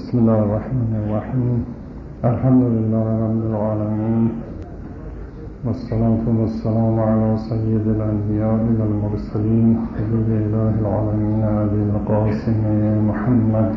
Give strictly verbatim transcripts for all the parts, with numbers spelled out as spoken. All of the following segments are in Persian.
بسم الله الرحمن الرحیم. الحمد لله رب العالمین والصلاة والسلام على سید الانبیاء والمرسلین حبیب اله العالمین ابی القاسم محمد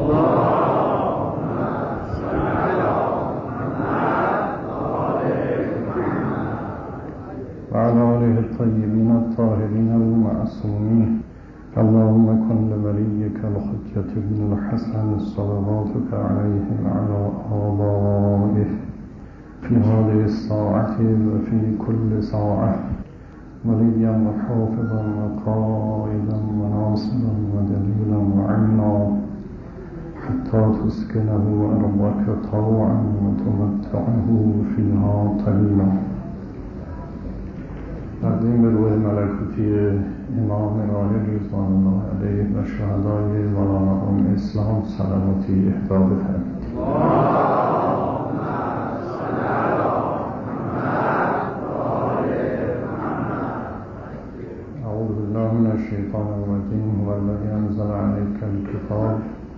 وعلى آله الطيبين الطاهرين المعصومين. اللهم كن لوليك الحجة بن الحسن صلواتك عليه وعلى آبائه في هذه الساعة وفي كل ساعة وليا وحافظا وقائدا وناصرا ودليلا وعينا حتى تسكنه أرضك طوعا وتمتعه فيها طويلا. تقدیم به روح ملکوتی امام راحل رضوان الله علیه و شهدای مولانا اسلام صلواتی اهدا بفرمایید. اللهم صل علی محمد و آل محمد. اعوذ بالله من الشیطان الرجیم. هو الذی انزل علیک الکتاب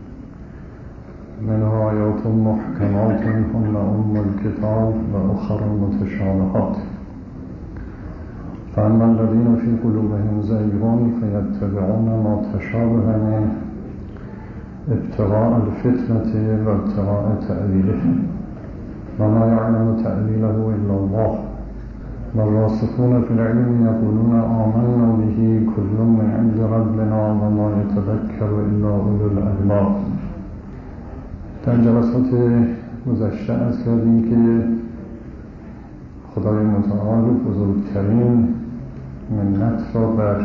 منه آیات محکمات هن ام الکتاب و اخر متشابهات فأما الذين في قلوبهم زيغ فيتبعون ما تشابه منه ابتغاء الفتنة وابتغاء تأويله وما يعلم تأويله إلا الله والراسخون في العلم يقولون آمنا به كل من عند ربنا وما يتذكر إلا أولو الألباب. در جلسات گذشته از کردیم که خدای متعال بزرگترین منت را بر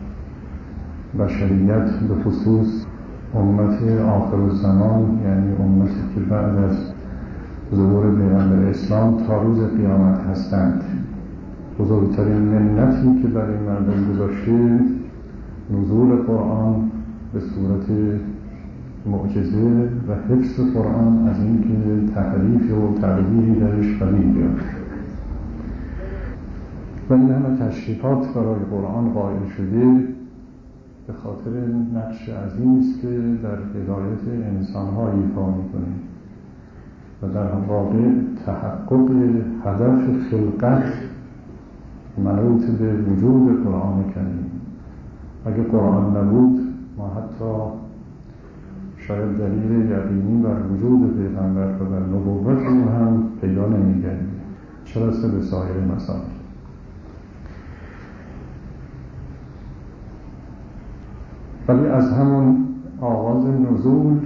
بشریت به خصوص امت آخر الزمان، یعنی امتی که بعد از ظهور پیغمبر اسلام تا روز قیامت هستند، بزرگترین منتی که بر این مردم گذاشته نزول قرآن به صورت معجزه و حفظ قرآن از اینکه تحریف و تغییری درش قلیل بیاد. و این همه تشریفات برای قرآن قائل شده به خاطر نقش عظیمی است که در هدایت انسان‌ها ایفا می‌کنه و در واقع تحقق هدف خلقت منوط به وجود قرآن کریم. اگه قرآن نبود ما حتی شاید دلیل یقینی بر وجود پیغمبر و بر نبوت رو هم پیدا نمی‌کردیم، چه رسه به سایر مسائل. ولی از همون آغاز نزول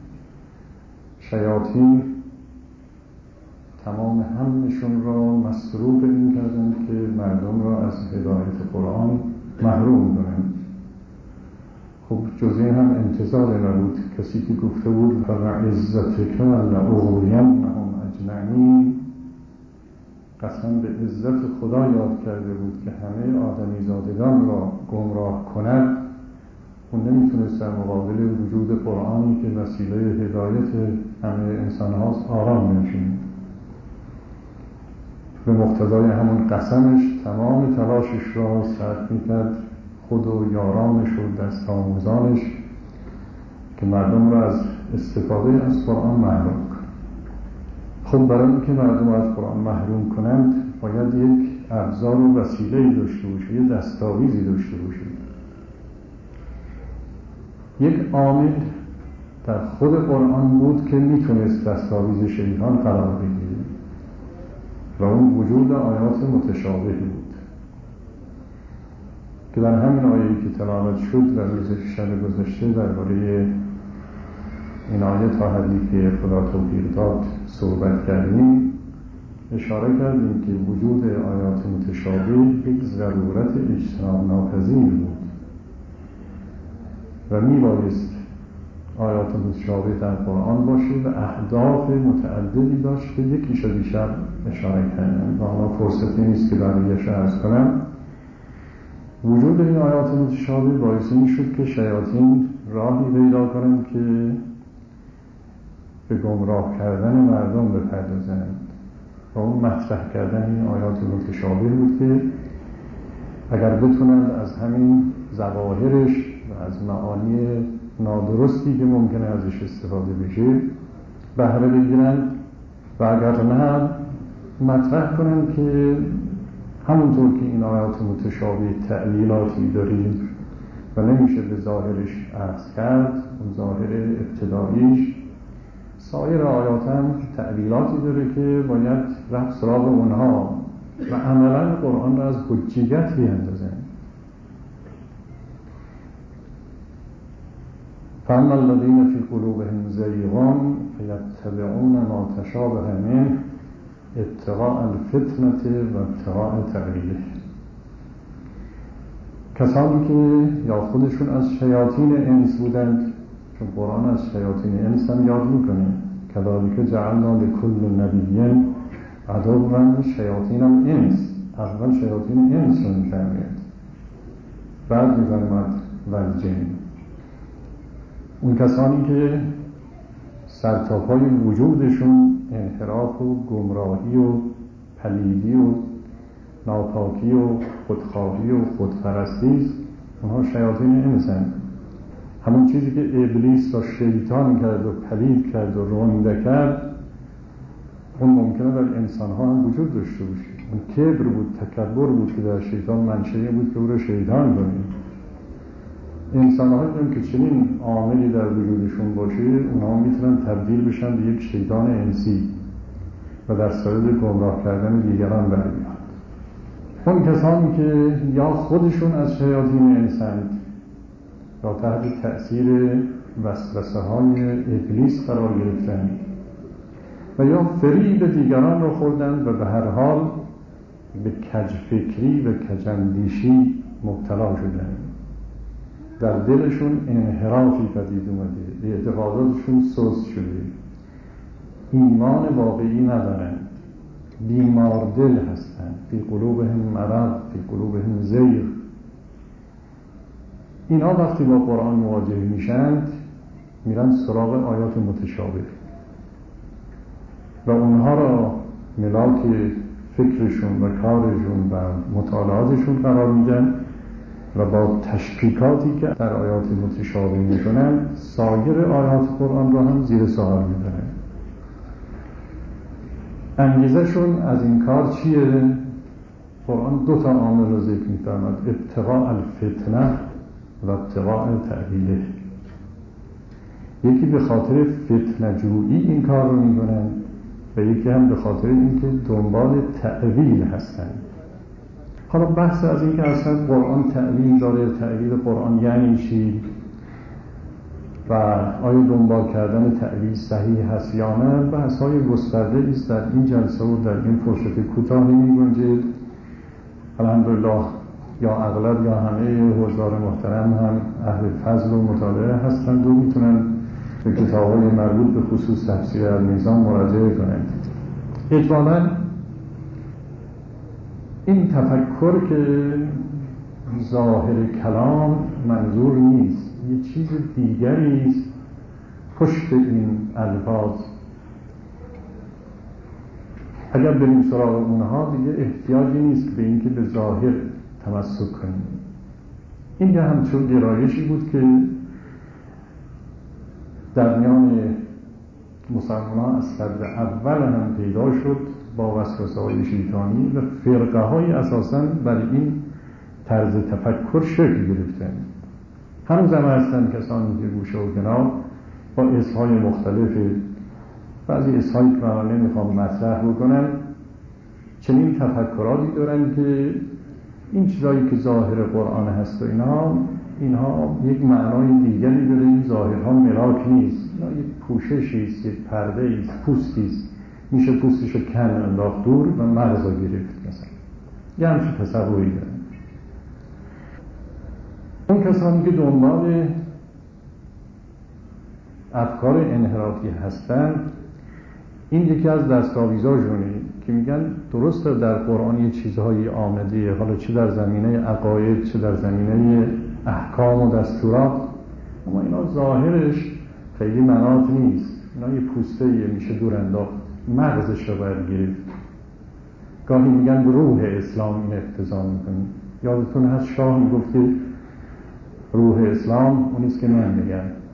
شیاطین تمام همشون را مسروق این کردند که مردم را از هدایت قرآن محروم کنند. خب جز این هم انتظار نبود. کسی که گفته بود فَبِعِزَّتِكَ لَأُغْوِيَنَّهُمْ أَجْمَعِینَ، قسم به عزت خدا یاد کرده بود که همه آدمی زادگان را گمراه کند. اون نمیتونست در مقابل وجود قرآنی که وسیله هدایت همه انسان هاست آرام نشینه. به مقتضای همون قسمش تمام تلاشش را صرف میکرد، خود و یارانش و دست آموزانش، که مردم را از استفاده از قرآن محروم کنند. خب برای اینکه مردم را از قرآن محروم کنند باید یک ابزار و وسیله‌ای داشته باشه، یک دستاویزی داشته باشه. یک عامل در خود قرآن بود که میتونست دستاویز شیطان قرار بگیره و اون وجود آیات متشابه بود که در همین آیه‌ای که تلاوت شد و روز شب گذشته درباره این آیه تا حدی که خدا توفیق داد صحبت کردیم، اشاره کردیم که وجود آیات متشابه یک ضرورت اجتناب ناپذیر بود و میبایست آیات متشابه در قرآن باشه و اهداف متعددی داشت که یکیش بیشتر اشاره کردن و حالا فرصتی نیست که بقیه‌اش عرض کنم. وجود این آیات متشابه باعث این شد که شیاطین راهی پیدا کنند که به گمراه کردن مردم بپردازند و اون مطرح کردن این آیات متشابه بود که اگر بتونند از همین ظواهرش و از معانی نادرستی که ممکنه ازش استفاده بشه بهره بگیرن و اگر نه مطرح کنن که همونطور که این آیات متشابه تعلیلاتی داریم و نمیشه به ظاهرش عکس کرد، اون ظاهر ابتداییش، سایر آیات هم تعلیلاتی داره که باید رفت سراغ اونها و عملا قرآن را از حجیت بیندازن. فاما الذین فی قلوبهم زیغ فیتبعون ما تشابه منه ابتغاء الفتنة و ابتغاء تأویله. کسانی که یا خودشون از شیاطین انس بودند، چون قرآن از شیاطین انس هم یاد میکنه، کذالک جعلنا لکل نبی عدوا شیاطین الانس، اول شیاطین انس رو میفرمید، بعد میفرماد والجن. اون کسانی که سرتاپای وجودشون انحراف و گمراهی و پلیدی و ناپاکی و خودخواهی و خودپرستی است، اونها شیاطین انسان. همون چیزی که ابلیس و شیطان کرد و پلید کرد و رونده کرد، اون ممکنه در انسان ها هم وجود داشته باشه. اون کبر بود، تکبر بود که در شیطان منشأ بود که او رو شیطان کنیم. انسان هایی هم که چنین عاملی در وجودشون باشه، اونها میتونن تبدیل بشن به یک شیطان انسی و در صدد گمراه کردن دیگران برمیاد. اون کسانی که یا خودشون از شیاطین انسند یا تحت تأثیر وسوسه های ابلیس قرار گرفتن و یا فریب دیگران رو خوردن و به هر حال به کجفکری و کجندیشی مبتلا شدن، در دلشون انحرافی پدید اومده، اعتقاداتشون سست شده، ایمان واقعی ندارن، بیمار دل هستن، فی قلوبهم مرض، فی قلوبهم زیغ. اینا وقتی با قرآن مواجه میشند میرن سراغ آیات متشابه و اونها را ملاک فکرشون و کارشون و مطالعاتشون قرار میدن و با تشکیکاتی که در آیات متشابه میکنن سایر آیات قرآن را هم زیر سوال میبرن. انگیزه شون از این کار چیه؟ قرآن دو تا عامل را ذکر می‌فرماد، ابتغاء الفتنه و ابتغاء تأویله. یکی به خاطر فتنه جویی این کار رو میکنن و یکی هم به خاطر اینکه دنبال تأویل هستن. حالا بحث از این که اصلا قرآن تأویل داره، تأویل قرآن یعنی چی و آیا دنبال کردن تأویل صحیح هست یا نه، بحث های گسترده است در این جلسه و در این فرصت کوتاه نمی‌گنجه. الحمدلله یا اغلب یا همه حضار محترم هم اهل فضل و مطالعه هستند و میتونن به کتاب‌های مربوط به خصوص تفسیر المیزان مراجعه کنند. اجمالاً این تفکر که ظاهر کلام منظور نیست، یه چیز دیگری است پشت این الفاظ. اگر بریم سراغ اونها دیگه احتیاجی نیست به اینکه به ظاهر تمسک کنیم. این یه همچون گرایشی بود که در میان مسلمانان از صدر اول هم پیدا شد با وسوسه‌های شیطانی و فرقه‌های اساساً بر این طرز تفکر شکل گرفتن. هنوز هم هستن کسانی که گوشه و کنار با اسم‌های مختلف، بعضی اسم‌هایی که من نمیخوام مطرح بکنم، چنین تفکراتی دارن که این چیزایی که ظاهر قرآن هست و اینها اینها یک معنای دیگری داره. این ظاهرها ملاک نیست، اینا یک پوششی است، یک پرده است، پوستی است، میشه پوستشو کن انداخت دور و مغزو گرفت مثلا. یه همچین تصوری دارن. اون کسانی که دنبال افکار انحرافی هستن، این یکی از دستاویزاشونه که میگن درسته در قرآن یه چیزهایی آمده، حالا چه در زمینه عقاید چه در زمینه احکام و دستورات، اما اینا ظاهرش خیلی مناط نیست، اینا یه پوسته میشه دور انداخت، مغزش رو باید گرفت. گاهی میگن روح اسلام این اقتضا میکنه. یادتون هست شاه میگفت که روح اسلام اونیست که من میگن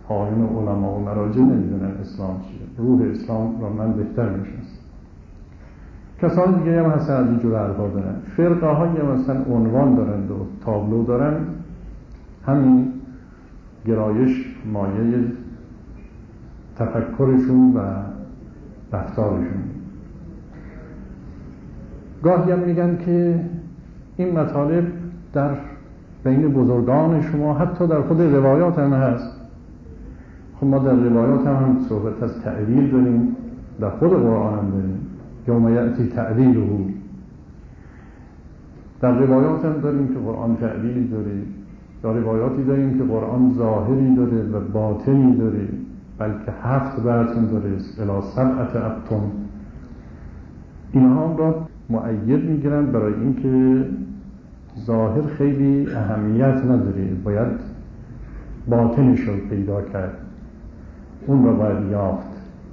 آیون علما و مراجع نمیدونن اسلام چیه. روح اسلام را من بهتر میشناسم. کسان دیگه هم هستن از اینجور حرفا دارن. فرقه هایی هم مثلا عنوان دارند و تابلو دارن. همین گرایش مایه تفکرشون و رفتارشون. گاهی هم میگن که این مطالب در بین بزرگان شما حتی در خود روایات هم هست. خب ما در روایات هم, هم صحبت از تعویل داریم، در خود قرآن هم داریم. یوم یأتی تعویله. در روایات هم داریم که قرآن تعویلی داره، در روایاتی داریم که قرآن ظاهری داره و باطنی داره، بلکه هفت باطن داره، الی سبعة ابطن. اینها هم را مؤید میگیرن برای اینکه ظاهر خیلی اهمیت نداره، باید باطنش رو پیدا کرد، اون را باید یافت.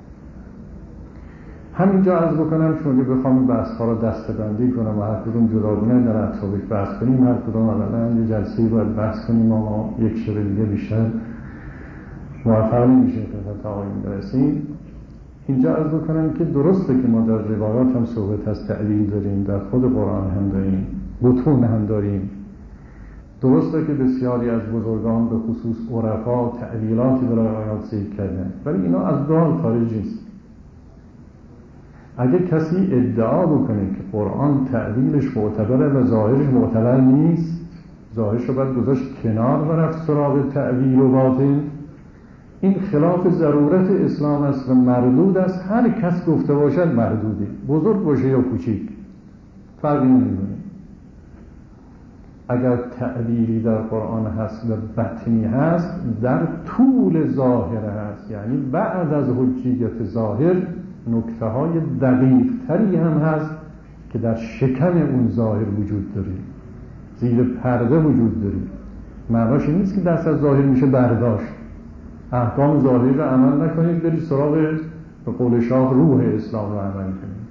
همینجا عرض بکنم چون که بخوام بحث ها را دسته‌بندی کنم و هر کدوم جداگانه در اطرافش بحث کنیم، هر کدوم اولا یه جلسه‌ای باید بحث کنیم، اما یک شب دیگه بیشتر موفق نمیشیم که تا آیین برسیم. اینجا عرض بکنم که درسته که ما در روایات هم صحبت از تعویل داریم، در خود قرآن هم داریم، متون هم داریم. درسته که بسیاری از بزرگان به خصوص عرفا تعویلاتی برای آیات ذکر کردن، ولی اینا از دال خارج نیست. اگه کسی ادعا بکنه که قرآن تعویلش معتبره و ظاهرش معتبر نیست، ظاهرش رو باید گذاشت کنار و رفت سراغ تعویل و باطن، این خلاف ضرورت اسلام است و مردود است. هر کس گفته باشد مردوده، بزرگ باشه یا کوچیک، فرقی نمیکنه. اگر تعبیری در قرآن هست و بطنی هست، در طول ظاهر هست، یعنی بعد از حجیت ظاهر نکته های دقیق تری هم هست که در شکم اون ظاهر وجود داره، زیر پرده وجود داره. معناش این نیست که دست از ظاهر میشه برداشت، احکام ظاهری رو عمل نکنید برید سراغ به قول شاه روح اسلام رو عمل کنید.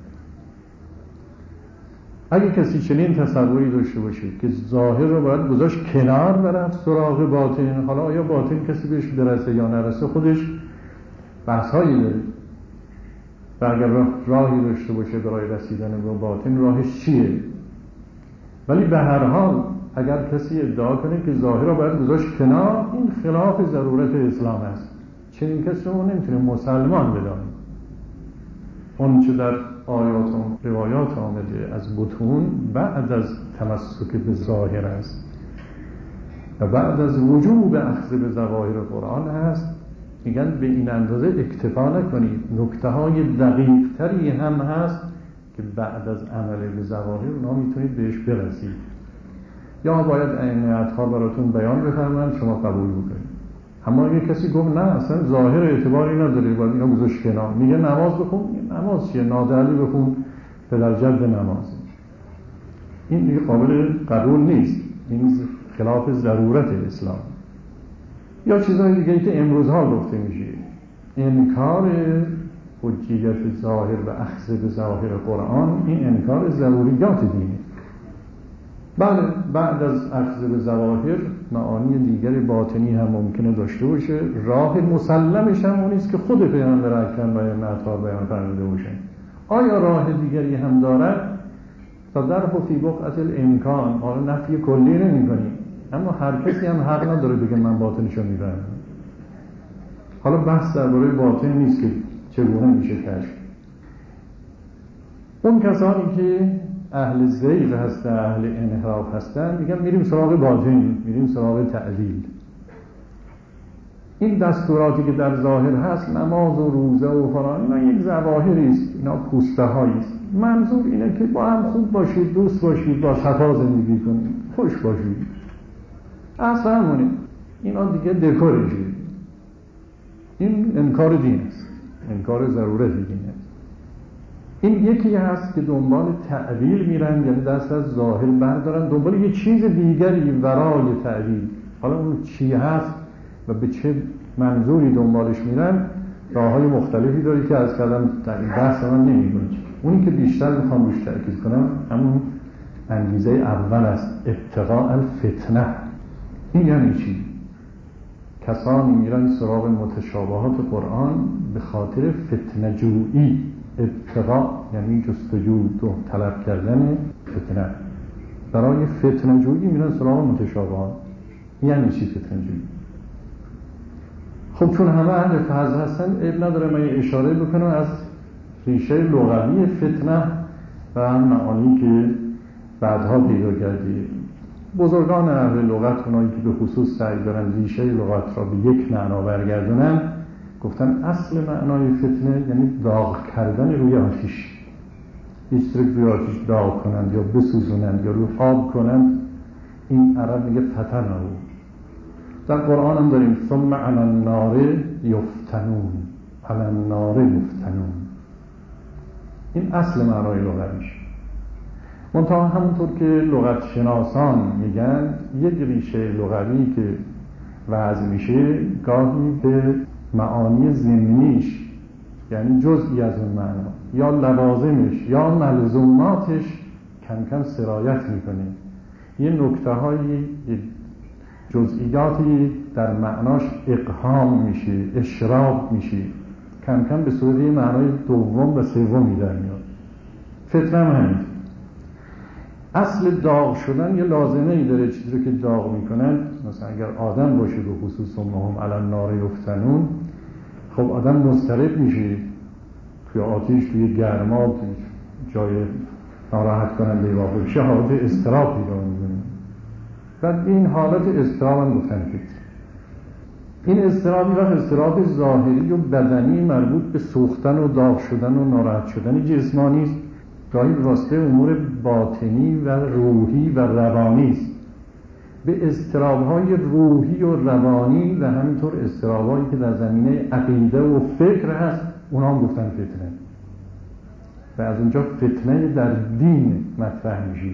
اگه کسی چنین تصوری داشته باشه که ظاهر رو باید گذاشت کنار و رفت سراغ باطن، حالا آیا باطن کسی بهش برسه یا نرسه خودش بحثایی داره و اگر راهی داشته باشه برای رسیدن به باطن راهش چیه. ولی به هر حال اگر کسی ادعا کنه که ظاهر رو باید گذاشت کنار، این خلاف ضرورت اسلام است. چنین کسی رو نمیتونه مسلمان بدانیم. اون چه در آیات و روایات آمده از بطون بعد از تمسک به ظاهر است و بعد از وجوب اخذ به ظواهر قرآن هست. میگن به این اندازه اکتفا نکنید، نکته های دقیق تری هم هست که بعد از عمل به ظواهر اونا میتونید بهش برسید، یا باید عینیت‌ها براتون بیان بفرمایند شما قبول بکنید. اما اگه کسی گفت نه اصلا ظاهر اعتباری نداره باید اینا گذاشت کنار، میگه نماز بخون، نماز چیه، نادعلی بخون پدر جد نماز، این دیگه قابل قبول نیست، این خلاف ضرورت اسلام. یا چیزهای دیگه که امروزها گفته میشه، انکار حجیت ظاهر و اخذ به ظاهر قرآن، این انکار ضروریات دینه. بله بعد از اخذ به ظواهر معانی دیگری باطنی هم ممکنه داشته باشه. راه مسلمش هم اونیست که خود پیامبر اکرم و ائمه بیان فرموده باشه. آیا راه دیگری هم دارد؟ تا در فی بقعة الامکان، حالا نفی کلی نمی کنیم، اما هر کسی هم حق نداره بگه من باطنشو میبرم. حالا بحث درباره باطن نیست که چگونه میشه کشف. اون کسانی که اهل زیغ هستن، اهل انحراف هستن، میگن میریم سراغ باطن، میریم سراغ تعلیل. این دستوراتی که در ظاهر هست، نماز و روزه و فلان، اینا یک ظواهری است، اینا پوسته هایی است. منظور اینه که با هم خوب باشید، دوست باشید، با صفا زندگی کنید، خوش باشید. اصلا همونه، اینا دیگه دکورشه. این انکار دین است، انکار ضرورت دین است. این یکی هست که دنبال تعویل میرن، یعنی دست از ظاهر بردارن دنبال یه چیز دیگری ورای تعویل. حالا اون چی هست و به چه منظوری دنبالش میرن، راههای مختلفی داری که از کردم در این بحث من نمیگم. اونی که بیشتر میخوام روش تأکید کنم همون انگیزه اول است، ابتغاء الفتنه. این یعنی چی؟ کسانی میرن سراغ متشابهات قرآن به خاطر فتنه جویی. ابتغاء یعنی جستجو و طلب کردن فتنه. برای فتنه جویی میرن سراغ متشابهات. یعنی چی فتنه جویی؟ خب چون همه اهل فضل هستن عیب نداره من اشاره بکنم از ریشه لغوی فتنه و معانی که بعدها پیدا کردی. بزرگان اهل لغت، اونایی که به خصوص سعی دارن ریشه لغت را به یک معنا برگردونن، گفتن اصل معنای فتنه یعنی داغ کردن روی آتش. استرک روی آتش داغ کنند یا بسوزونند یا روی آب کنند، این عرب میگه فتنه. در قرآن هم داریم ثم علی النار یفتنون، علی النار یفتنون. این اصل معنای لغویش. منتها همونطور که لغت شناسان میگن یک ریشه لغوی که وضع میشه گاهی به معانی ضمنیش یعنی جزئی از اون معنا یا لوازمش یا ملزوماتش کم کم سرایت میکنه. یه نکته هایی جزئیاتی در معناش اقهام میشه، اشراق میشه، کم کم به صورت معنای دوم و سومی در میاد. فتنه هم همین. اصل داغ شدن یه لازمه ای داره. چیزی رو که داغ میکنن، مثلا اگر آدم باشه به خصوص هم علی النار یفتنون، خب آدم مضطرب میشه توی آتیش، توی گرما، جای ناراحت کننده واقع بشه، حالت اضطراب پیدا میکنه. و این حالت اضطراب هم گفتن فتنه. این اضطرابی و اضطراب ظاهری و بدنی مربوط به سوختن و داغ شدن و ناراحت شدن جسمانی است. گاهی به واسطه امور باطنی و روحی و روانی است. به اضطراب‌های روحی و روانی و همینطور اضطراب‌هایی که در زمینه عقیده و فکر هست، اونا هم گفتن فتنه. و از اونجا فتنه در دین مطرح میشه.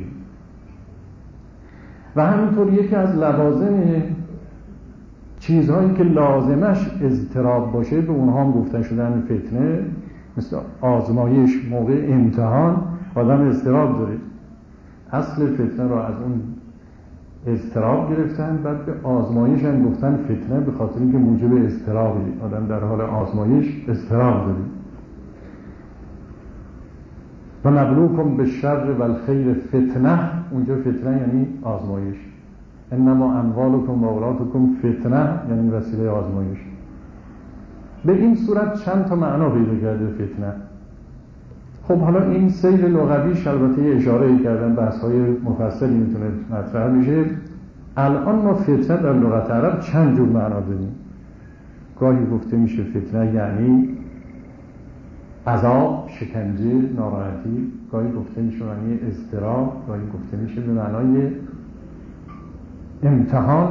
و همینطور یکی از لوازم چیزهایی که لازمش اضطراب باشه به اونها هم گفتن شدن فتنه. مثل آزمایش، موقع امتحان آدم اضطراب داره، اصل فتنه را از اون اضطراب گرفتن، بعد به آزمایش هم گفتن فتنه به خاطر اینکه موجب اضطرابی، آدم در حال آزمایش اضطراب داره. و نبلوکم بالشر و الخیر فتنه، اونجا فتنه یعنی آزمایش. انما اموالکم و اولادکم فتنه یعنی وسیله آزمایش. به این صورت چند تا معنا پیدا کرده فتنه. خب حالا این سیر لغویش البته اشاره کردن، بحث‌های مفصلی میتونه مطرح بشه. الان ما فتنه در لغت عرب چند جور معنا داریم. گاهی گفته میشه فتنه یعنی عذاب، شکنجه، ناراحتی. گاهی گفته میشه معنی اضطراب، گاهی گفته میشه به معنای امتحان.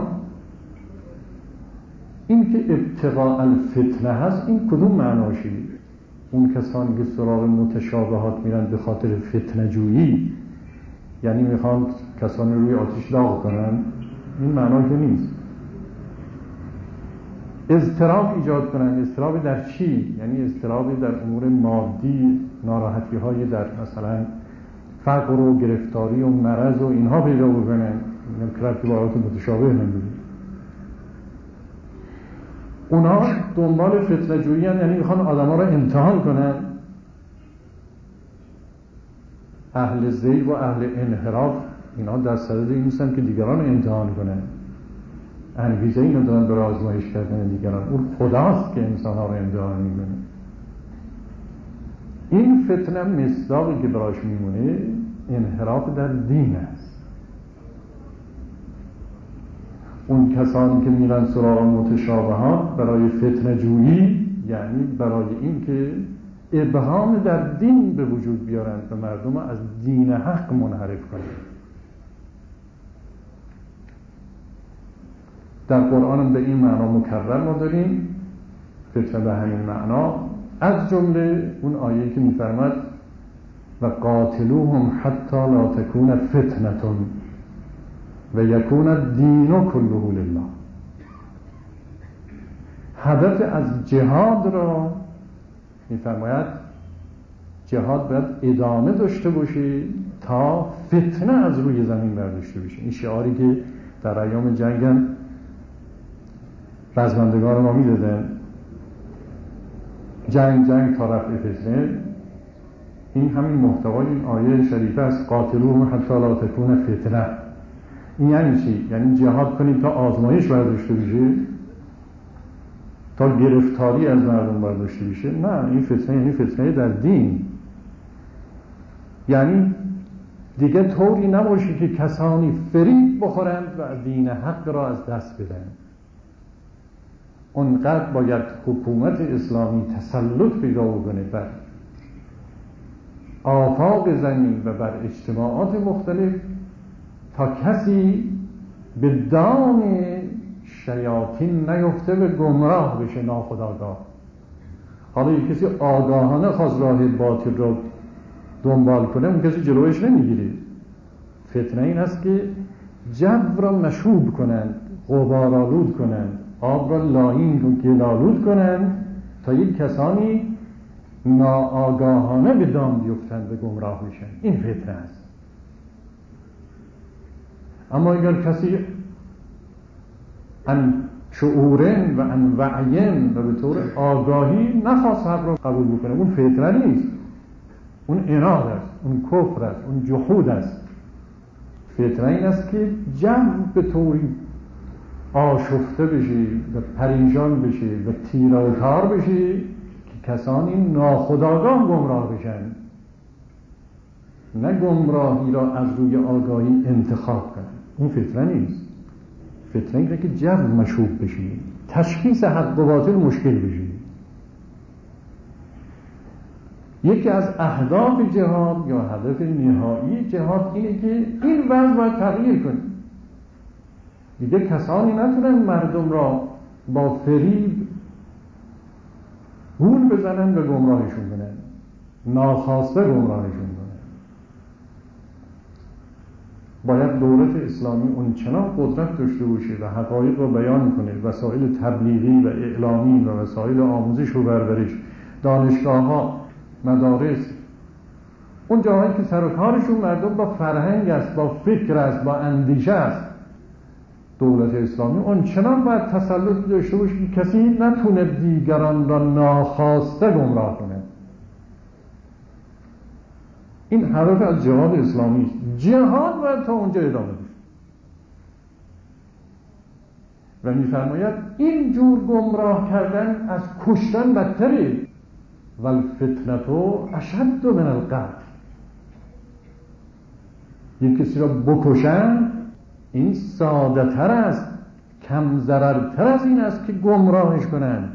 این که ابتغاء الفتنه هست، این کدوم معناشی؟ اون کسانی که سراغ متشابهات میرن به خاطر فتنه جویی، یعنی میخوان کسانی روی آتش داغ کنن، این معنا که نیست. اضطراب ایجاد کنن. اضطراب در چی؟ یعنی اضطراب در امور مادی، ناراحتی های در مثلا فقر و گرفتاری و مرض و اینها پیدا بکنن. این که ربطی با آیات متشابه نداره. اونا دنبال فتنه جویی هستند، یعنی میخوان آدم ها را امتحان کنن. اهل زیغ و اهل انحراف اینا در صدد این نیستن که دیگران رو امتحان کنن، انگیزه این رو دارن برای آزمایش کردن دیگران. اون خداست که انسان ها رو امتحان میکنه. این فتنه مصداقی که براش میمونه انحراف در دین است. اون کسانی که میرن سراغ متشابهات برای فتنه جویی، یعنی برای این که ابهام در دین به وجود بیارن و مردم از دین حق منحرف کنن. در قرآن به این معنا مکرر ما داریم فتنه به همین معنا، از جمله اون آیه‌ای که می‌فرماد و قاتلوهم حتی لا تکون فتنة و یکون الدین کله لله. هدف از جهاد را می‌فرماید جهاد باید ادامه داشته باشه تا فتنه از روی زمین برداشته بشه. این شعاری که در ایام جنگ هم رزمندگان ما میدادن جنگ جنگ تا رفع فتنه. این همین محتوای این آیه شریفه است، قاتلوهم حتی لا تکون فتنه. این یعنی چی؟ یعنی جهاد کنیم تا آزمایش برداشته بشه، تا گرفتاری از مردم برداشته بشه؟ نه، این فتنه یعنی فتنه در دین. یعنی دیگه طوری نباشه که کسانی فریب بخورند و دین حق را از دست بدن. اونقدر باید حکومت اسلامی تسلط پیدا بکنه بر آفاق زمین و بر اجتماعات مختلف تا کسی به دام شیاطین نیفته و گمراه بشه ناخودآگاه. حالا یک کسی آگاهانه خواست راه باطل را دنبال کنه، اون کسی جلوش نمیگیره. فتنه این است که جو را مشوب کنند، غبارآلود کنند، آب را لاین و گلالود کنند تا یک کسانی ناآگاهانه به دام بیفتند و گمراه بشن. این فتنه است. اما اگر کسی ان شعورن و ان وعین و به طور آگاهی نخواست حق را قبول بکنه، اون فتنه نیست، اون عناد است، اون کفر است، اون جحود است. فتنه این است که جمع به طوری آشفته بشه و پریشان بشه و تیراوتار بشه که کسانی ناخودآگاه گمراه بشن، نه گمراهی را از روی آگاهی انتخاب کنن. اون فتنه نیست. فتنه اینه که جو مشوب بشه، تشخیص حق و باطل مشکل بشه. یکی از اهداف جهاد یا هدف نهایی جهاد اینه که این وضع باید تغییر کنه. دیگه کسانی نتونن مردم را با فریب گول بزنن و گمراهشون کنن، ناخواسته گمراهشون کنن. باید دولت اسلامی اون چنان قدرت داشته باشه و حقایق رو بیان کنه، وسایل تبلیغی و اعلامی و وسایل آموزش و پرورش، دانشگاه ها، مدارس، اون جاهایی که سر و کارشون مردم با فرهنگ است، با فکر است، با اندیشه است، دولت اسلامی اون چنان باید تسلط داشته باشه که کسی نتونه دیگران را ناخواسته گمراه کنه. این هدف از جهاد اسلامی است. جهاد باید تا اونجا ادامه بشه و می‌فرماید این جور گمراه کردن از کشتن بدتره. والفتنة اشد من القتل. یک کسی را بکشن این ساده تر است، کم ضررتر از این است که گمراهش کنن.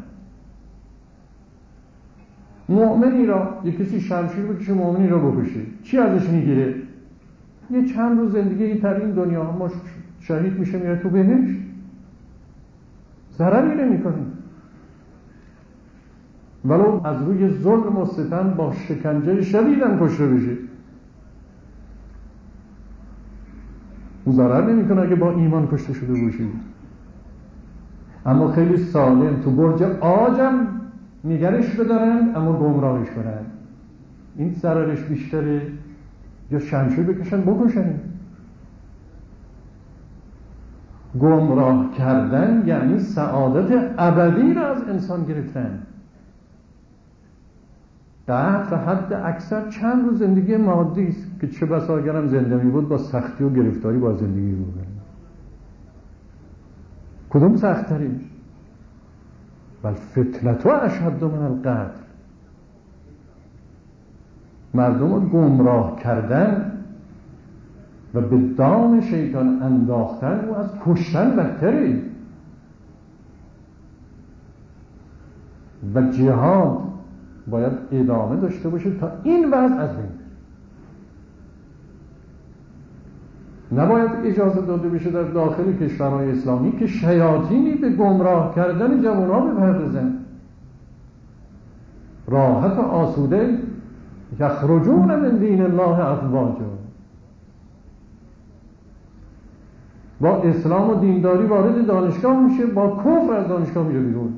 مؤمنی را یک کسی شمشیر بکشه مؤمنی را بکشه، چی ازش میگیره؟ یه چند روز زندگی تر این دنیا، ما شهید میشه میره تو بهشت، ضرری نمیکنه. ولو از روی ظلم و ستم با شکنجه شدید هم کشته بشه، اون ضرر نمیکنه اگه با ایمان کشته شده باشه. اما خیلی سالم تو برج عاجم نگرش بدارن اما گمراهش کنن، این ضررش بیشتره یا شمشیر بکشن بکشن. گمراه کردن یعنی سعادت ابدی را از انسان گرفتن. قتل حد اکثر چند روز زندگی مادی است که چه بسا اگرم زنده می بود با سختی و گرفتاری با زندگی بود. کدوم سخت ترین؟ بل فتنة اشد من القتل. مردم رو گمراه کردن و به دام شیطان انداختن و از کشتن بدتره. و جهاد باید ادامه داشته باشه تا این وضع از بین بره. نباید اجازه داده بشه در داخل کشورهای اسلامی که شیاطینی به گمراه کردن جوانها بپردازن. راحت و آسوده یخرجون من دین الله افواجا. با اسلام و دینداری وارد دانشگاه میشه، با کفر از دانشگاه میره بیرون.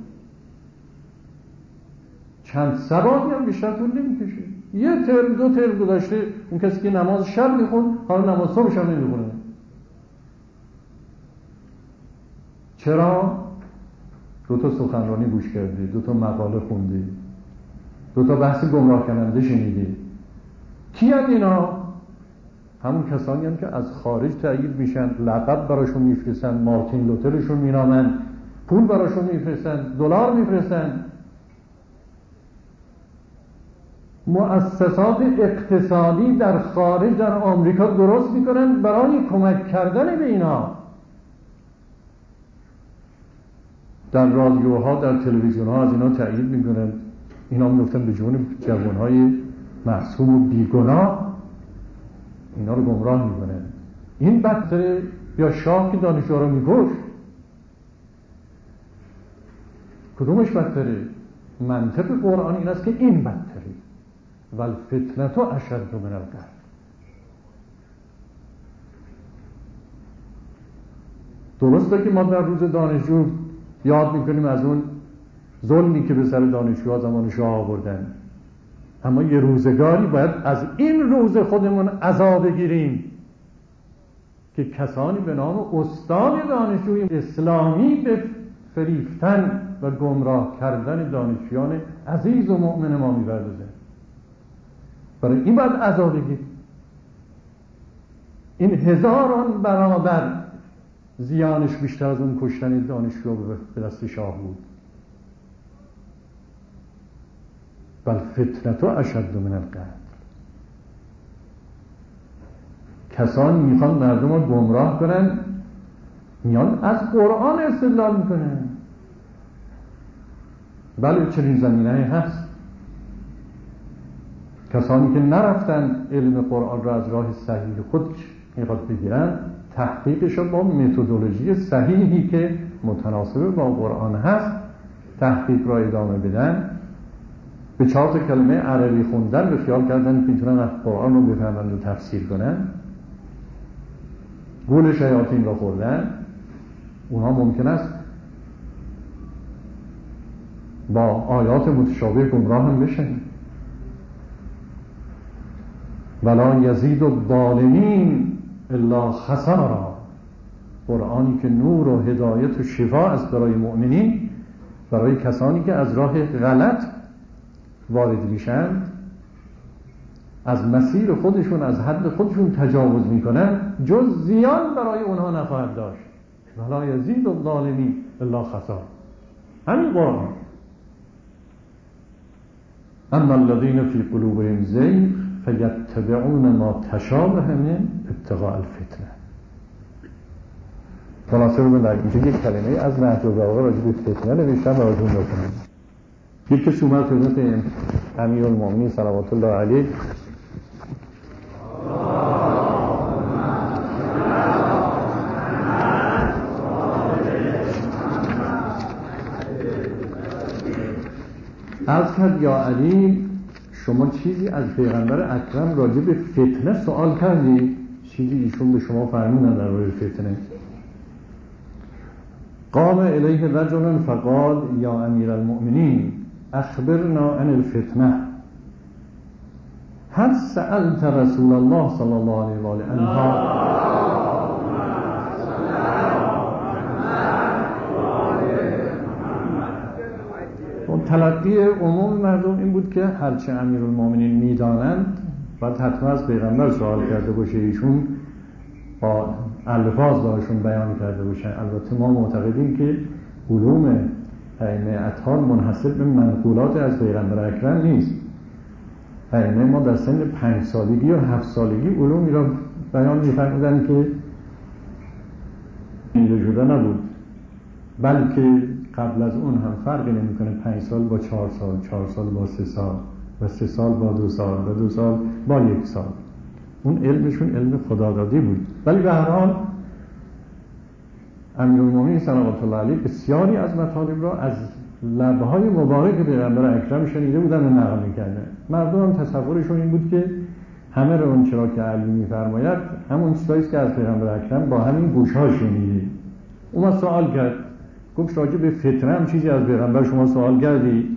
چند سباتی هم بیشتر طول نمیکشه. یه ترم دو ترم گذشته اون کسی که نماز شب میخون حالا نماز صبحش هم نمیخونه. چرا؟ دو تا سخنرانی گوش کردی، دو تا مقاله خوندی، دو تا بحث گمراه کننده شنیدی. کی هم اینا؟ همون کسانی هم که از خارج تأیید میشن، لقب براشون میفرستن، مارتین لوترشون مینامن، پول براشون میفرستن، دلار میفرستن، مؤسسات اقتصادی در خارج در آمریکا درست میکنن برای کمک کردن به اینا. در رادیوها، در تلویزیونها از اینا تأیید میکنن. اینا میگفتن به جون جوانهای معصوم و بیگناه اینا رو گمراه میکنن. این بدتره یا شاه که دانشجوها رو میکش؟ کدومش بدتره؟ منطق قرآن این است که این بدتره. والفتنة اشد من القتل. درسته که ما در روز دانشجو یاد میکنیم از اون ظلمی که به سر دانشجوها زمان شاه آوردن، اما یه روزگاری باید از این روز خودمون عزا بگیریم که کسانی به نام استاد دانشجوی اسلامی به فریفتن و گمراه کردن دانشجویان عزیز و مؤمن ما می‌پردازند. برای این باید عزا بگیریم. این هزاران برابر زیانش بیشتر از اون کشتن دانشجو به دست شاه بود. بل فتنة اشد من القتل. کسانی میخوان مردم رو گمراه کنن، میان از قرآن استدلال میکنن. بله چنین زمینه هست. کسانی که نرفتن علم قرآن را از راه صحیح خود میخواد بگیرن، تحقیقش با متدولوژی صحیحی که متناسب با قرآن هست تحقیق را ادامه بدن، به چهار تا کلمه عربی خوندن به خیال کردن که میتونن قرآن رو بفهمن و تفسیر کنن، گول شیاطین را خوردن. اونها ممکن است با آیات متشابه گمراه هم بشن. ولا یزید الظالمین الا خسارا. قرآنی که نور و هدایت و شفا است برای مؤمنین، برای کسانی که از راه غلط وارد میشن، از مسیر خودشون، از حد خودشون تجاوز میکنن، جز زیان برای اونها نخواهد داشت. ولا یزید الظالمین الا خسارا. همین قرآن. اما الذین فی قلوبهم زیغ فیتبعون ما تشابه من ابتغاء الفتنه. خلاصه رو در اینجا یک کلمه از نهج البلاغه راجع به فتنه نوشتم و راجع بکنم. یک کسی اومد خدمت امیرالمومنین صلوات الله علیه عرض کرد یا علی شما چیزی از پیغمبر اکرم راجع به فتنه سوال کردی؟ چیزی ایشون به شما فرمودن در مورد فتنه؟ قام الیه رجل فقال یا امیر المؤمنین اخبرنا عن الفتنه هل سألت رسول الله صلی الله علیه و آله عنها؟ تلقی عموم مردم این بود که هرچه امیرالمومنین میدانند باید حتما از پیغمبر سوال کرده باشه، ایشون با الفاظ داشون بیان کرده باشن. البته ما معتقدیم که علوم ائمه اطهار منحصر به منقولات از پیغمبر اکرم نیست. ائمه ما در سن پنج سالگی و هفت سالگی علومی را بیان می‌فرمودند که اینجا شده نبود، بلکه قبل از اون هم فرقی نمی‌کنه پنج سال با چهار سال، چهار سال با سه سال و سه سال با دو سال و دو سال با یک سال. اون علمشون علم خدادادی بود. ولی به هر حال امیرالمومنین صلوات الله علیه بسیاری از مطالب را از لب‌های مبارک پیغمبر اکرم شنیده بودن و نقل می‌کردن. مردم هم تصورشون این بود که همه رو اون چرا که علی می‌فرماید همون چیزایی که از پیغمبر اکرم با همین گوش‌ها شنیده. اون سوال کرد، گفت راجع به فتنه هم چیزی از پیغمبر شما سوال کردی؟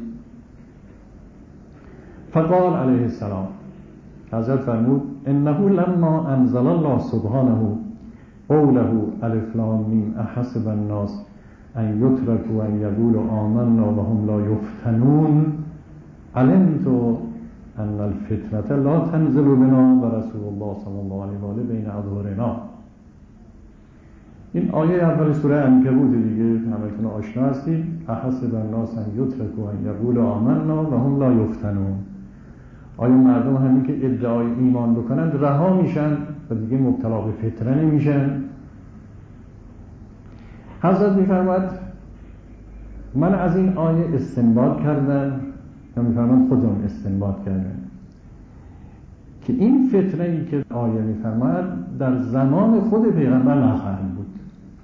فقال علیه السلام، حضرت فرمود انه لما انزل الله سبحانه قوله الف لام میم احسب الناس ان یترکوا ان یقولوا آمنا وهم لا یفتنون علمت ان الفتنة لا تنزل بنا و رسول الله صلی الله علیه و آله بین اظهرنا. این آیه اول سوره عنکبوت دیگه، همتون آشنا هستید. احسب الناس ان یترکوا ان یقولوا آمنا و هم لا یفتنون. آیا مردم همین که ادعای ایمان بکنن رها میشن و دیگه مبتلا به فتنه نمیشن؟ حضرت میفرماد من از این آیه استنباط کردم، یا میفرماد خودم استنباط کردم که این فتنه ای که آیه میفرماد در زمان خود پیغمبر نخواهد بود.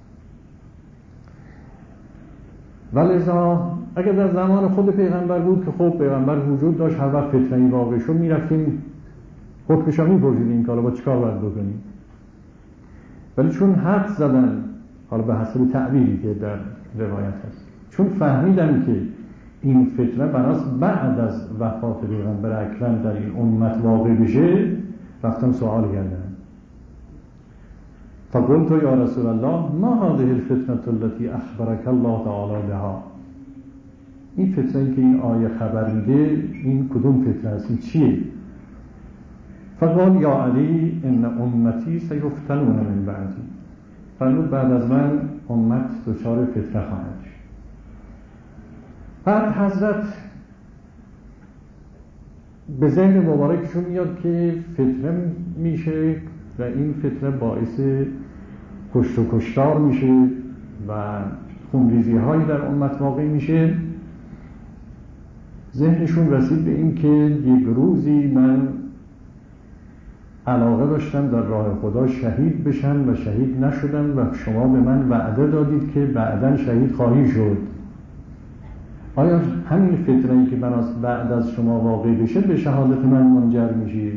ولذا اگر در زمان خود پیغمبر بود که خب پیغمبر وجود داشت، هر وقت فتنه‌ای واقع شد میرفتیم حکمشو میپرسیدیم که حالا با چیکار باید بکنیم. ولی چون حد زدن، حالا به حسب تعبیری که در روایت هست، چون فهمیدن که این فتنه بناس بعد از وفات پیغمبر اکرم در این امت واقع بشه، رفتم سوال کردن. فقلت یا رسول الله ما هذه الفتنة التي اخبرك الله تعالی بها. این فتنه‌ای که این آیه خبر میده این کدوم فتنه است؟ این چیه؟ فقال یا علی ان امتی سیفتنون من بعدی. فرمود بعد از من امت دچار فتنه خواهد شد. بعد حضرت به ذهن مبارکشون میاد که فتنه میشه و این فتنه باعث کشت و کشتار میشه و خونریزی هایی در امت واقع میشه. ذهنشون رسید به این که یک روزی من علاقه داشتم در راه خدا شهید بشن و شهید نشدم و شما به من وعده دادید که بعداً شهید خواهی شد. آیا همین فتنه‌ای که بناس بعد از شما واقع بشه به شهادت من منجر میشه؟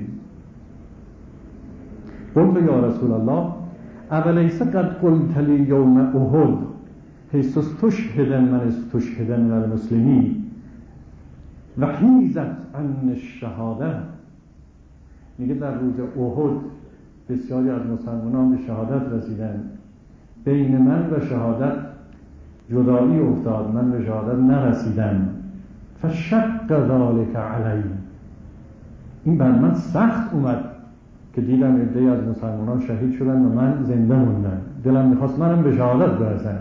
قلت یا رسول الله اولیس قد قلت لی یوم احد حیث استشهد من استشهد من المسلمین و حیزت عن الشهاده. میگه در روز احد بسیاری از مسلمانان به شهادت رسیدن، بین من و شهادت جدایی افتاد، من به شهادت نرسیدم. فشق ذلك علی، این بر من سخت اومد که دیدم عده‌ای از مسلمانان شهید شدن و من زنده موندم، دلم میخواست منم به شهادت برسم.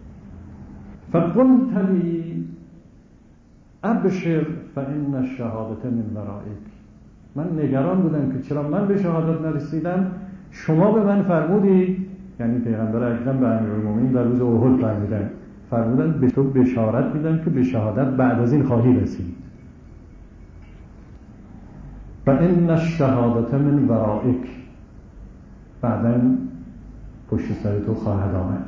فقلت لی ابشر فان الشهادة من ورائک. من نگران بودم که چرا من به شهادت نرسیدم، شما به من فرمودید، یعنی پیغمبر اکرم به امیرالمومنین در روز احد فرمودن فرمودن به تو بشارت میدم که به شهادت بعد از این خواهی رسید. و ان الشهادة من ورائک، بعداً پشت سر تو خواهد آمد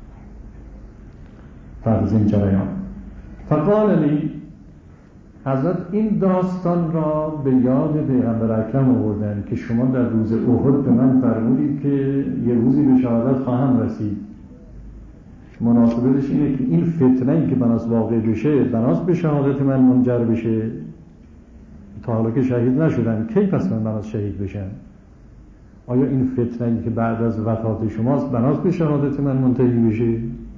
بعد از این جریان. فقال لی، حضرت این داستان را به یاد پیغمبر اکرم آوردن که شما در روز احد به من فرمودید که یه روزی به شهادت خواهم رسید. مناسبتش اینه که این فتنه‌ای که بناس واقع بشه، بناس به شهادت من منجر بشه، تا حالا که شهید نشدن، کی پس من بناس شهید بشن؟ آیا این فتنه‌ای که بعد از وفات شماست بناس به شهادت من منتهی بشه؟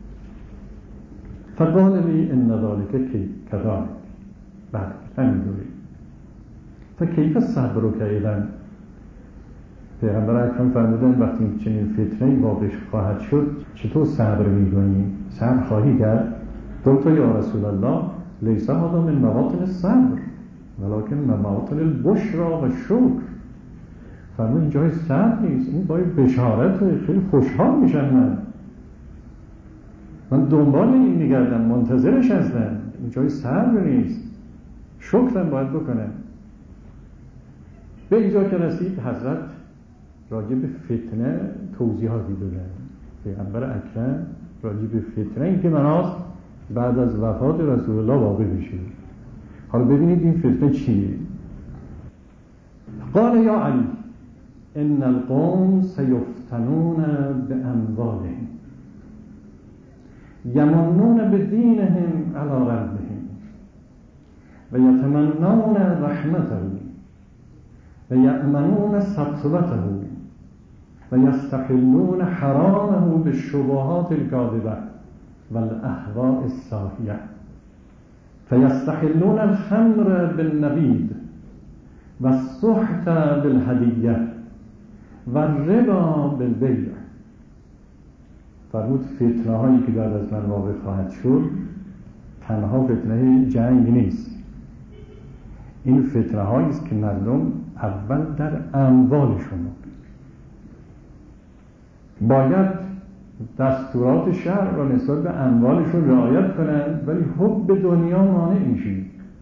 فقال لی ان ذلك کذالک، بله همین دوری. فکیف صبر که ایدن، پیغمبر اکرم فرمودن وقتی چنین فتنه‌ای واقع خواهد شد چطور صبر می‌کنی؟ صبر خواهی کرد؟ قلت یا رسول الله لیس هذا من مواطن الصبر ولکن من مواطن البشرى و شکر. فرمود این جای صبر نیست، این باید بشارت، خیلی خوشحال میشم، من من دنبال این میگردم، منتظرش هستم، این جای صبر نیست، شکرم باید بکنم. به اینجا که رسید حضرت راجع به فتنه توضیحاتی دادن. پیغمبر اکرم راجع به فتنه این که مناس بعد از وفات رسول الله واقع بشه. حالا ببینید این فتنه چیه. قال یا علی ان القوم سیفتنون باموالهم یمنون بدینهم علی ربهم و یتمنون رحمته و یأمنون سطوته و یستحلون حرامه بالشبهات الكاذبه و الاهواء الساهیه فیستحلون الخمر بالنبید و السحت بالهدیه و الربا بالبیع. فرمود فتنه هایی که بعد از من واقع خواهد شد تنها فتنه جنگ نیست، این فتنه هایی است که مردم اول در اموالشون باید دستورات شرع را نسبت به اموالشون رعایت کنند، ولی حب دنیا مانع میشه.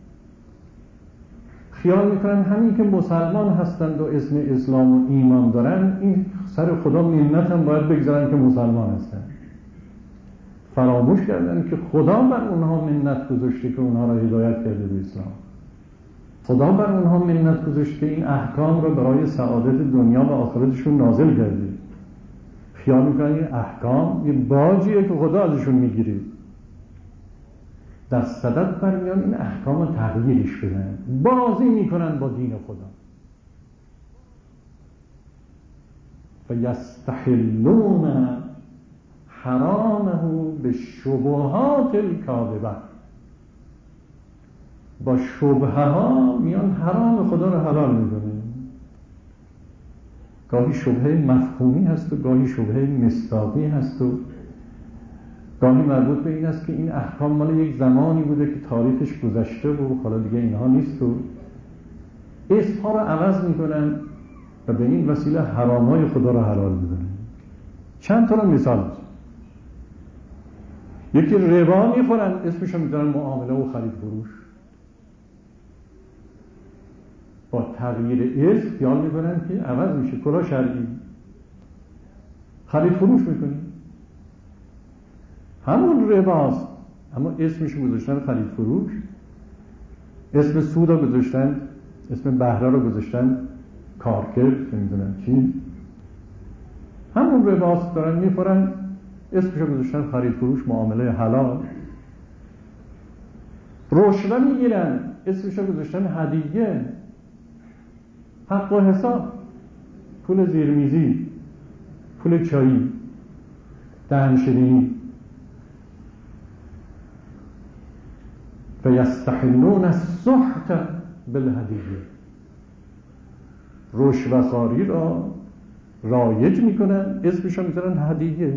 خیال میکنن همین که مسلمان هستند و اسم اسلام و ایمان دارن این سر خدا منت هم باید بگذارن که مسلمان هستند. فراموش کردن که خدا بر اونها منت گذاشته که اونها را هدایت کرده به اسلام. خدا بر اونها منت گذاشته که این احکام را برای سعادت دنیا و آخرتشون نازل کرده. خیال میکنن این احکام یه باجیه که خدا ازشون میگیره. در صدد برمیان این احکام رو تغییرش بدن، بازی میکنن با دین خدا. و یستحلون حرامه به شبهات الکاذبه، با شبهه ها میان حرام خدا رو حلال میکنن. گاهی شبهه مفهومی هست و گاهی شبهه مصداقی هست و گاهی مربوط به این است که این احکام مال یک زمانی بوده که تاریخش گذشته و حالا دیگه اینها نیست و اسمها رو عوض میکنن و به این وسیله حرامهای خدا رو حلال میکنن. چند تا مثال بزن. یکی ربا میخورن اسمش رو میذارن معامله و خرید فروش، با تغییر اسم خیال میکنن که عوض میشه، کلا شرعی خرید فروش میکنن، همون رباست اما اسمش رو گذاشتن خرید فروش، اسم سود رو گذاشتن، اسم بهره رو گذاشتن کارکرد، نمیدونم چی، همون رباست دارن میخورن، اسمش رو گذاشتن خرید فروش، معامله حلال. رشوه میگیرن اسمش رو گذاشتن هدیه، حق و حساب، پول زیرمیزی، پول چایی، دهنشینی. فیستحلون السحت بالهدیه، رشوه خواری را رایج میکنن، اسمش رو میذارن هدیه.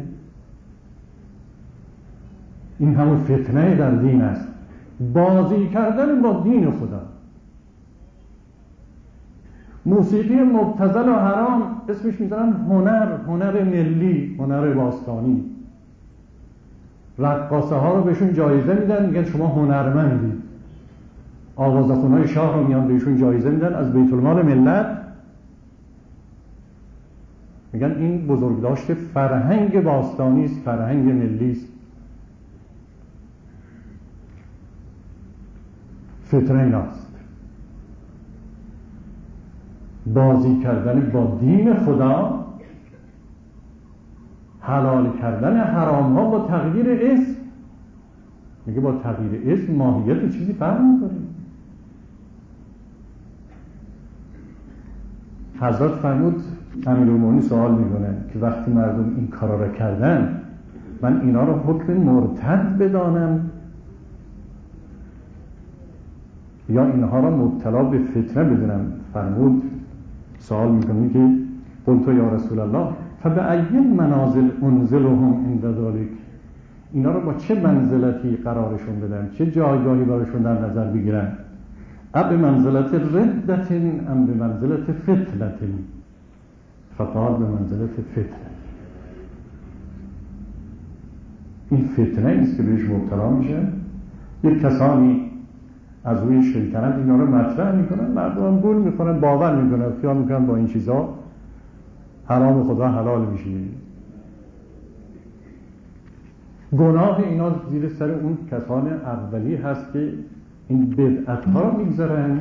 این همون فتنه در دین است، بازی کردن با دین خدا. موسیقی مبتذل و حرام اسمش میذارن هنر، هنر ملی، هنر باستانی. رقاصه ها رو بهشون جایزه میدن، میگن شما هنرمندید. آوازخونهای شاه رو میان بهشون جایزه میدن از بیت المال ملت، میگن این بزرگداشت فرهنگ باستانی است، فرهنگ ملی است. فتنه ایناست، بازی کردن با دین خدا، حلال کردن حرام ها با تغییر اسم. میگه با تغییر اسم ماهیت چیزی فرق میکنه. حضرت فرمود، امیرالمومنین سوال میکنه که وقتی مردم این کارا را کردن من اینا رو حکم مرتد بدانم یا اینها را مبتلا به فتنه بدونم؟ فرمود، سوال میکنه که قلت یا رسول الله فبأی منازل انزلهم عند ذلک، اینا رو با چه منزلتی قرارشون بدم، چه جایگاهی براشون در نظر بگیرم؟ اب منزلت ردت ام به منزلت فتنت؟ فقال به منزلت فتنه. این فتنه ایست که بهش مبتلا میشه. یک کسانی از روی شیطنت اینا رو مطرح میکنن، مردم هم گول میخورن، باور میکنن، خیال میکنن با این چیزا حرام خدا حلال میشه. گناه اینا زیر سر اون کسان اولی هست که این بدعت ها رو میگذارن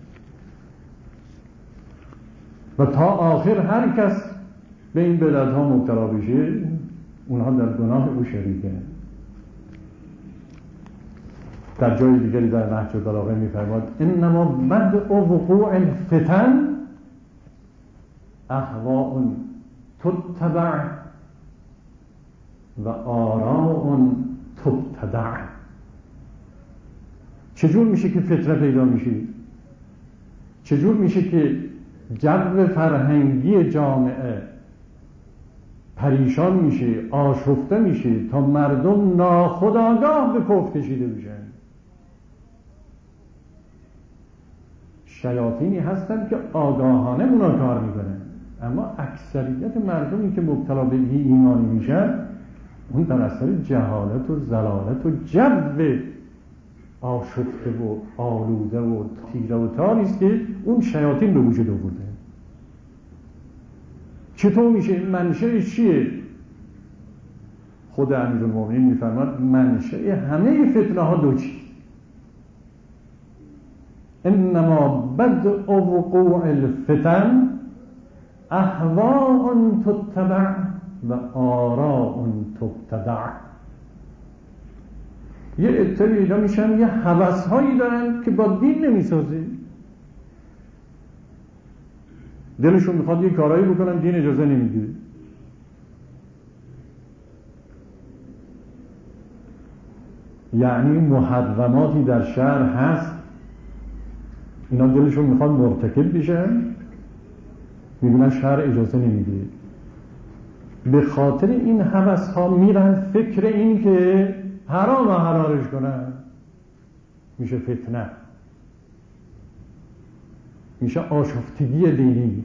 و تا آخر هر کس به این بدعت ها مبتلا بشه اونها در گناه او شریکه. در جای دیگری در نهج البلاغه میفرماد انما بدء وقوع الفتن اهواء تتبع و آراء تبتدع. چجور میشه که فتنه پیدا میشه؟ چجور میشه که جو فرهنگی جامعه پریشان میشه، آشفته میشه تا مردم ناخودآگاه به کفر کشیده بشن؟ شیاطینی هستن که آگاهانه اونا کار میکنن، اما اکثریت مردمی که مبتلا به ایمانی میشن اون در اثر جهالت و ضلالت و جو آشفته و آلوده و تیره و تاری است که اون شیاطین به وجود آورده. چطور میشه؟ منشأش چیه؟ خود امیرالمومنین میفرماد منشأ همه فتنه ها دو چیز: انما بدء وقوع الفتن اهواء تتبع و آراء تبتدع. یه عده پیدا میشن یه هوس هایی دارن که با دین نمیسازه، دلشون میخواد یه کارایی بکنن، دین اجازه نمیده. یعنی محرماتی در شهر هست، اینا دلشون میخواد مرتکب بشن، میبینن شهر اجازه نمیده. به خاطر این هوس ها میرن فکر این که حرام حلالش کنن، میشه فتنه، میشه آشفتگی دینی.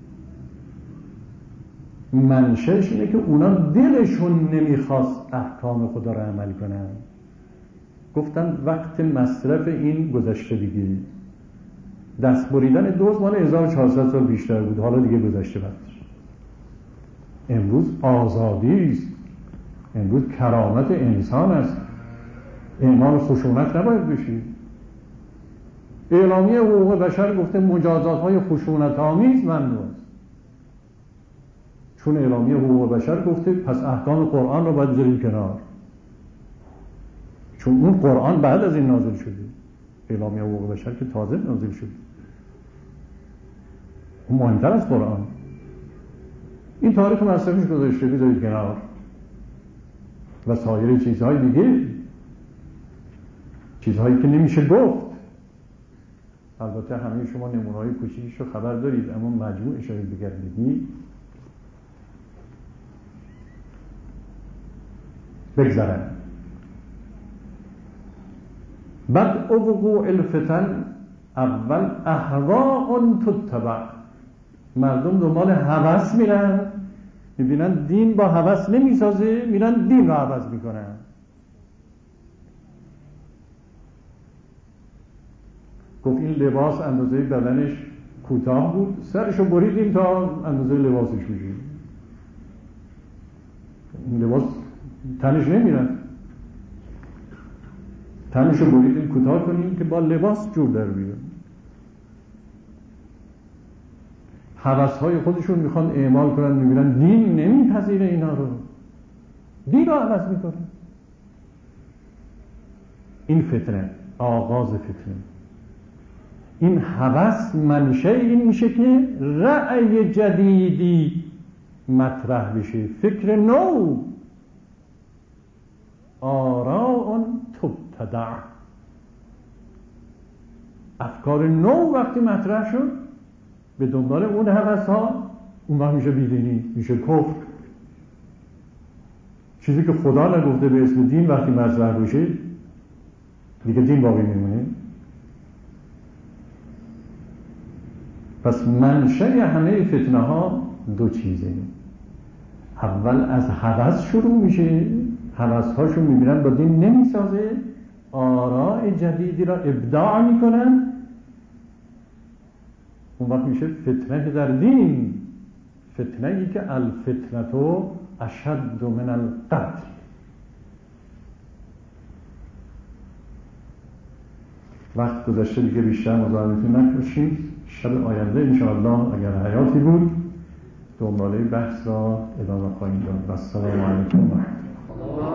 منشأش اینه که اونا دلشون نمیخواست احکام خدا را عمل کنن. گفتن وقت مصرف این گذشته دیگه. دست بریدن دوز مال هزار و چهارصد سال بیشتر بود، حالا دیگه گذشته بعد. امروز آزادی است، امروز کرامت انسان است، ایمان و خشونت نباید بشید. اعلامیه حقوق بشر گفته مجازات های خشونت آمیز ممنوع است. چون اعلامیه حقوق بشر گفته پس احکام قرآن رو باید بذاریم کنار، چون اون قرآن بعد از این نازل شده. اعلامیه حقوق بشر که تازه نازل شده، اون مهمتر از قرآن. این تاریخ مصرفش گذاشته، بذارید کنار. و سایر چیزهای دیگه، چیزهایی که نمیشه گفت. البته همه شما نمونه‌های کوچیکش رو خبر دارید، اما مجموعش رو بگردید بگذارن. بعد وقوع الفتن اول اهواء تتبع. مردم دنبال هوس میرن، میبینن دین با هوس نمیسازه، میرن دین رو عوض میکنن. گفت این لباس اندازه بدنش کوتاه بود، سرشو بریدیم تا اندازه لباسش میشه. این لباس تنش نمیرن، تنشو بریدیم کوتاه کنیم که با لباس جور در بیاد. هوس‌های خودشون میخوان اعمال کنن، میبینن دین نمیپذیره اینا رو، دین رو عوض میکنن. این فتنه، آغاز فتنه. این هوس منشأ این میشه که رأی جدیدی مطرح بشه، فکر نو، آراء تبتدع. افکار نو وقتی مطرح شد به دنبال اون هوس ها، اون وقت میشه بیدینی، میشه کفر. چیزی که خدا نگفته به اسم دین وقتی مطرح بشه دیگه دین باقی میمونه. پس منشأ همه فتنه ها دو چیزه: اول از هوس شروع میشه، هوس هاشون میبینن با دین نمیسازه، آراء جدیدی را ابداع میکنن، اون وقت میشه فتنه در دین. فتنه ای که الفتنه اشد من القتل. وقت گذشته دیگه بیشتر مزاحمتون نکنیم. شب آینده انشاءالله اگر حیاتی بود دنباله بحث را ادامه خواهیم داد. و السلام علیکم و رحمت الله.